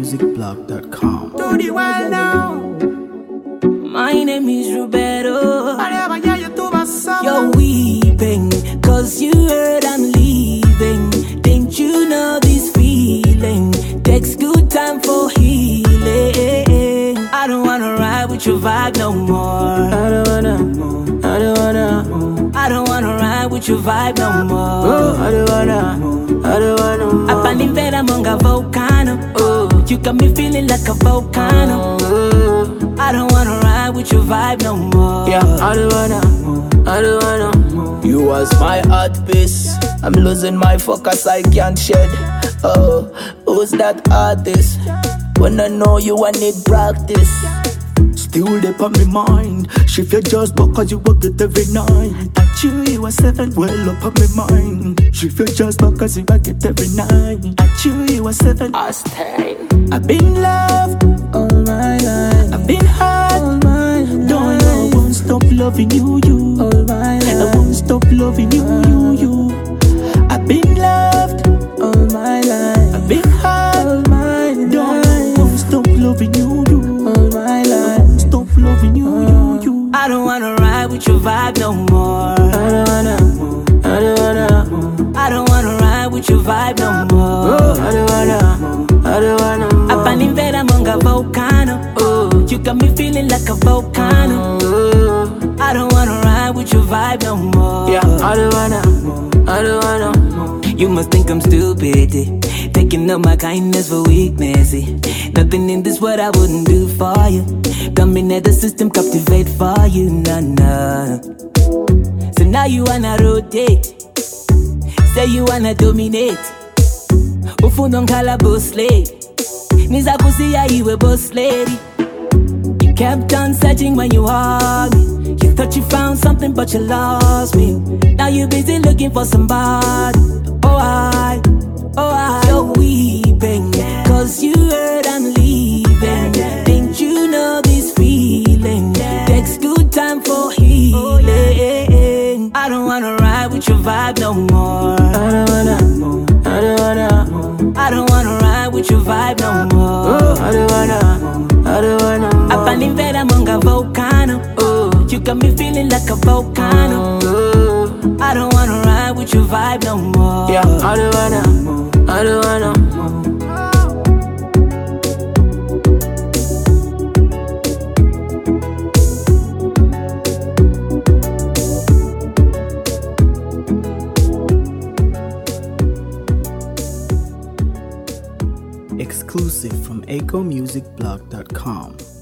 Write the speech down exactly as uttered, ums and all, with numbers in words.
music blog dot com. Do the well now. My name is Roberto. You're You're weeping, cause you heard I'm leaving. Didn't you know this feeling takes good time for healing? I don't wanna ride with your vibe no more. I don't wanna, I don't wanna, I don't wanna ride with your vibe no more. oh, I don't wanna, I don't wanna. Up and in bed among a volcano. Oh, you got me feeling like a volcano. Oh, I don't wanna ride with your vibe no more. yeah, I don't wanna, I don't wanna. You was my heartbeat. I'm losing my focus, I can't shed. Oh, who's that artist? When I know you, I need practice. Still deep on my mind. Shift your jaws because you work it every night. At you, you were seven, well up on my mind. Shift your jaws because you work it every night. At you, you were seven. I stay. I've been loved All my life, I've been hurt. all my life, Don't know, I won't stop loving you, you. all my I life, won't stop loving you, you, you. I've been loved, all my life, I've been hurt. all my Don't know, I life, won't stop loving you, you. all my I life. won't stop loving you, you, you. I don't wanna ride with your vibe no more. I don't wanna, I don't wanna, I don't wanna ride with your vibe no more. oh, I don't wanna, I don't wanna. Up and in bed among a volcano. Oh, you got me feeling like a volcano. Oh, I don't wanna ride with your vibe no more. yeah, I don't wanna, I don't wanna. You must think I'm stupid, eh? Taking up my kindness for weakness, eh? Nothing in this world I wouldn't do for you. Coming at the system, captivate for you, nah, nah. So now you wanna rotate. Say you wanna dominate. Ufundong kala boss lady. Niza kusiya iwe boss lady. You kept on searching when you hugged me. You thought you found something but you lost me. Now you busy looking for somebody. Oh I, oh I, you're weeping, cause you heard I'm leaving. Didn't you know this feeling takes good time for healing? I don't wanna ride with your vibe no more. I don't wanna, I don't wanna, I don't wanna ride with your vibe no more. oh, I don't wanna, I don't wanna. Up and in bed among a volcano. Oh, you got me feeling like a volcano. Oh, I don't wanna ride with your vibe no more. yeah, I don't wanna, I don't wanna. Exclusive from echo music blog dot com.